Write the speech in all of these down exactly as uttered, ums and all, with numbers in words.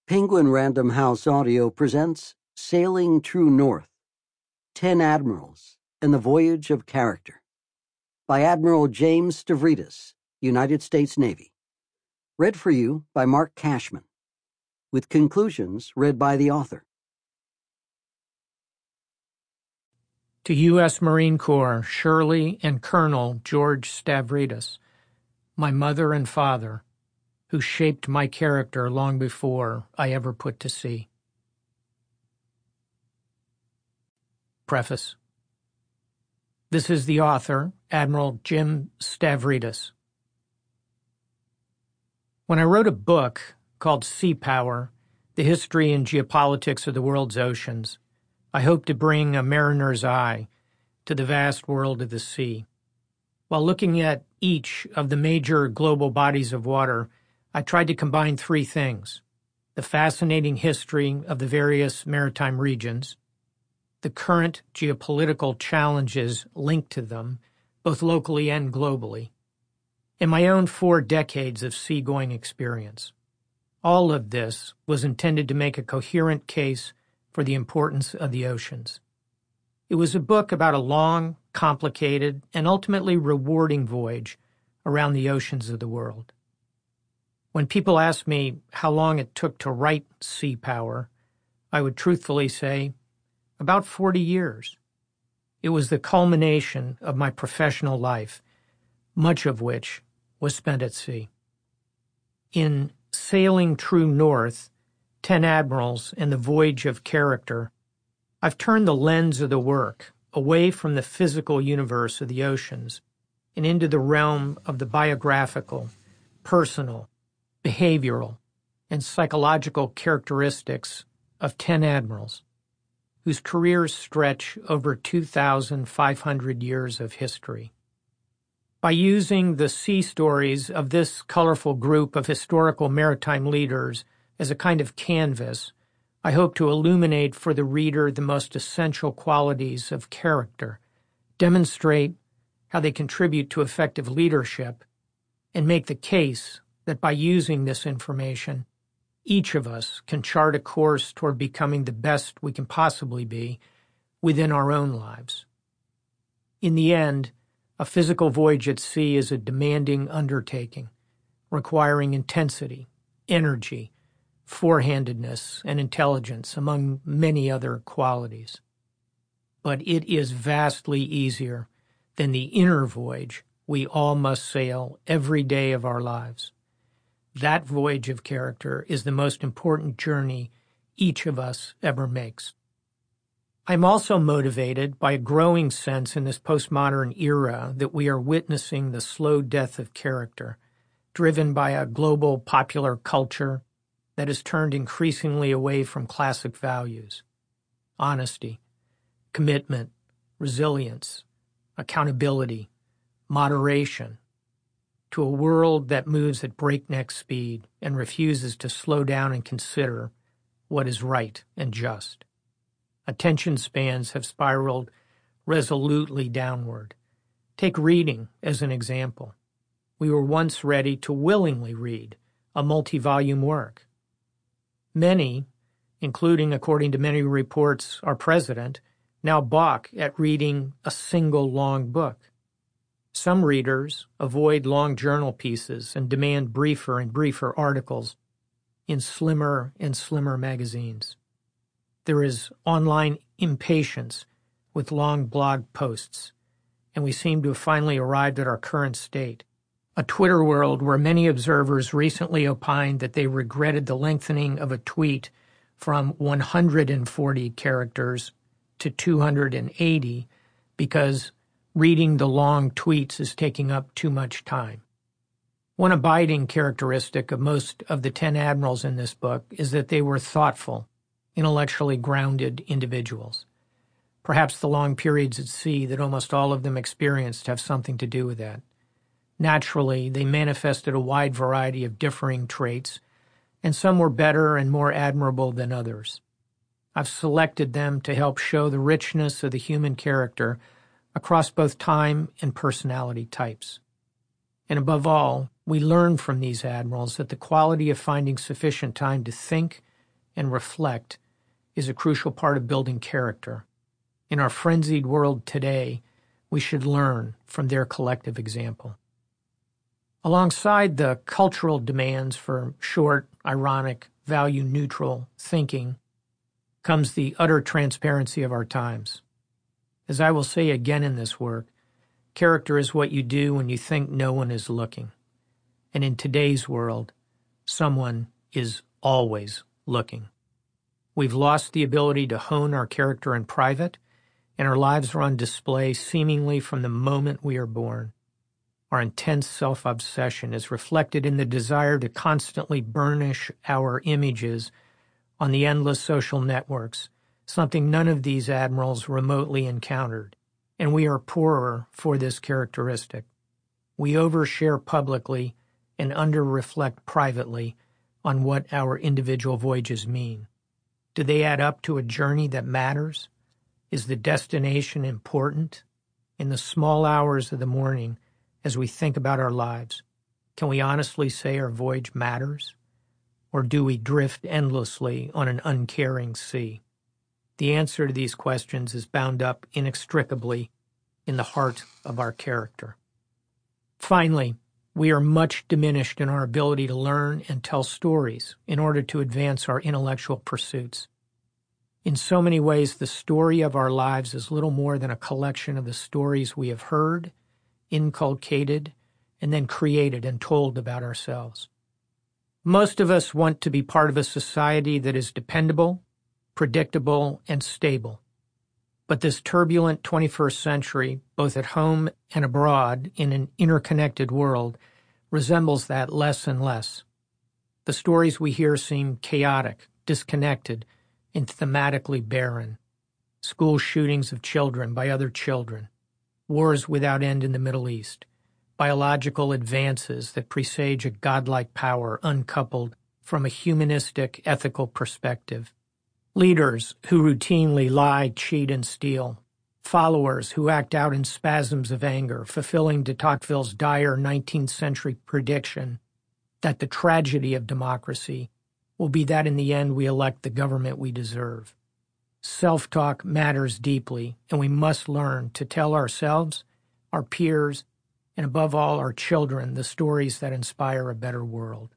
Penguin Random House Audio presents Sailing True North, Ten Admirals and the Voyage of Character by Admiral James Stavridis, United States Navy. Read for you by Mark Cashman, with conclusions read by the author. To U S Marine Corps Shirley and Colonel George Stavridis, my mother and father, who shaped my character long before I ever put to sea. Preface. This is the author, Admiral Jim Stavridis. When I wrote a book called Sea Power, The History and Geopolitics of the World's Oceans, I hoped to bring a mariner's eye to the vast world of the sea. While looking at each of the major global bodies of water, I tried to combine three things: the fascinating history of the various maritime regions, the current geopolitical challenges linked to them, both locally and globally, and my own four decades of seagoing experience. All of this was intended to make a coherent case for the importance of the oceans. It was a book about a long, complicated, and ultimately rewarding voyage around the oceans of the world. When people ask me how long it took to write Sea Power, I would truthfully say about forty years. It was the culmination of my professional life, much of which was spent at sea. In Sailing True North, Ten Admirals and the Voyage of Character, I've turned the lens of the work away from the physical universe of the oceans and into the realm of the biographical, personal, behavioral, and psychological characteristics of ten admirals, whose careers stretch over two thousand five hundred years of history. By using the sea stories of this colorful group of historical maritime leaders as a kind of canvas, I hope to illuminate for the reader the most essential qualities of character, demonstrate how they contribute to effective leadership, and make the case that by using this information, each of us can chart a course toward becoming the best we can possibly be within our own lives. In the end, a physical voyage at sea is a demanding undertaking, requiring intensity, energy, forehandedness, and intelligence, among many other qualities. But it is vastly easier than the inner voyage we all must sail every day of our lives. That voyage of character is the most important journey each of us ever makes. I'm also motivated by a growing sense in this postmodern era that we are witnessing the slow death of character, driven by a global popular culture that has turned increasingly away from classic values: honesty, commitment, resilience, accountability, moderation, to a world that moves at breakneck speed and refuses to slow down and consider what is right and just. Attention spans have spiraled resolutely downward. Take reading as an example. We were once ready to willingly read a multi-volume work. Many, including, according to many reports, our president, now balk at reading a single long book. Some readers avoid long journal pieces and demand briefer and briefer articles in slimmer and slimmer magazines. There is online impatience with long blog posts, and we seem to have finally arrived at our current state, a Twitter world where many observers recently opined that they regretted the lengthening of a tweet from one hundred forty characters to two hundred eighty because reading the long tweets is taking up too much time. One abiding characteristic of most of the ten admirals in this book is that they were thoughtful, intellectually grounded individuals. Perhaps the long periods at sea that almost all of them experienced have something to do with that. Naturally, they manifested a wide variety of differing traits, and some were better and more admirable than others. I've selected them to help show the richness of the human character across both time and personality types. And above all, we learn from these admirals that the quality of finding sufficient time to think, and reflect is a crucial part of building character. In our frenzied world today, we should learn from their collective example. Alongside the cultural demands for short, ironic, value-neutral thinking comes the utter transparency of our times. As I will say again in this work, character is what you do when you think no one is looking. And in today's world, someone is always looking. We've lost the ability to hone our character in private, and our lives are on display seemingly from the moment we are born. Our intense self-obsession is reflected in the desire to constantly burnish our images on the endless social networks, something none of these admirals remotely encountered, and we are poorer for this characteristic. We overshare publicly and under-reflect privately on what our individual voyages mean. Do they add up to a journey that matters? Is the destination important? In the small hours of the morning, as we think about our lives, can we honestly say our voyage matters? Or do we drift endlessly on an uncaring sea? The answer to these questions is bound up inextricably in the heart of our character. Finally, we are much diminished in our ability to learn and tell stories in order to advance our intellectual pursuits. In so many ways, the story of our lives is little more than a collection of the stories we have heard, inculcated, and then created and told about ourselves. Most of us want to be part of a society that is dependable, predictable, and stable. But this turbulent twenty-first century, both at home and abroad in an interconnected world, resembles that less and less. The stories we hear seem chaotic, disconnected, and thematically barren. School shootings of children by other children, wars without end in the Middle East, biological advances that presage a godlike power uncoupled from a humanistic, ethical perspective, leaders who routinely lie, cheat, and steal, followers who act out in spasms of anger, fulfilling de Tocqueville's dire nineteenth century prediction that the tragedy of democracy will be that in the end we elect the government we deserve. Self-talk matters deeply, and we must learn to tell ourselves, our peers, and above all our children the stories that inspire a better world.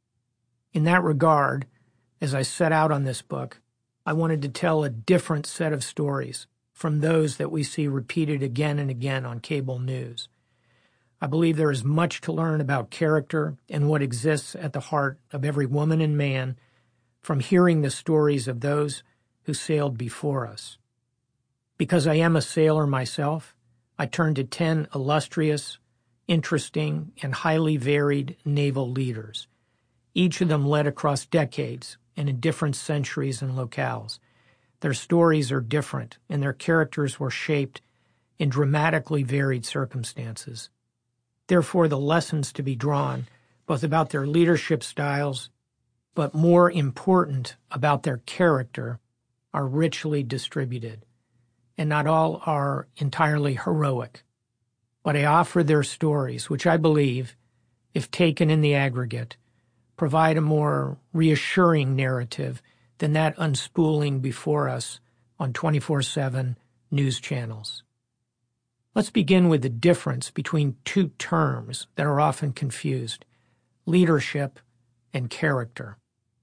In that regard, as I set out on this book, I wanted to tell a different set of stories from those that we see repeated again and again on cable news. I believe there is much to learn about character and what exists at the heart of every woman and man from hearing the stories of those who sailed before us. Because I am a sailor myself, I turn to ten illustrious, interesting, and highly varied naval leaders. Each of them led across decades and in different centuries and locales. Their stories are different, and their characters were shaped in dramatically varied circumstances. Therefore, the lessons to be drawn, both about their leadership styles, but more important, about their character, are richly distributed, and not all are entirely heroic. But I offer their stories, which I believe, if taken in the aggregate, provide a more reassuring narrative than that unspooling before us on twenty-four seven news channels. Let's begin with the difference between two terms that are often confused: leadership and character.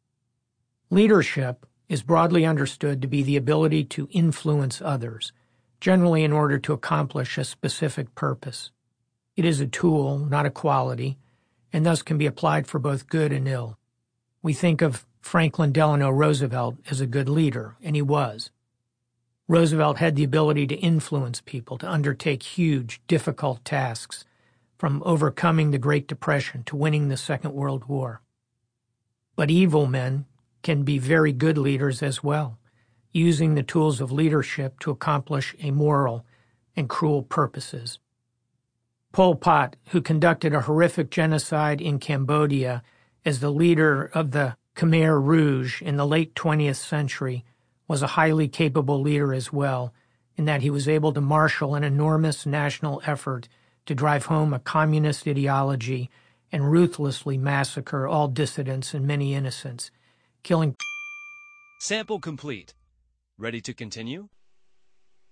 Leadership is broadly understood to be the ability to influence others, generally in order to accomplish a specific purpose. It is a tool, not a quality, and thus can be applied for both good and ill. We think of Franklin Delano Roosevelt as a good leader, and he was. Roosevelt had the ability to influence people to undertake huge, difficult tasks, from overcoming the Great Depression to winning the Second World War. But evil men can be very good leaders as well, using the tools of leadership to accomplish immoral and cruel purposes. Pol Pot, who conducted a horrific genocide in Cambodia as the leader of the Khmer Rouge in the late twentieth century, was a highly capable leader as well, in that he was able to marshal an enormous national effort to drive home a communist ideology and ruthlessly massacre all dissidents and many innocents, killing Sample complete. Ready to continue?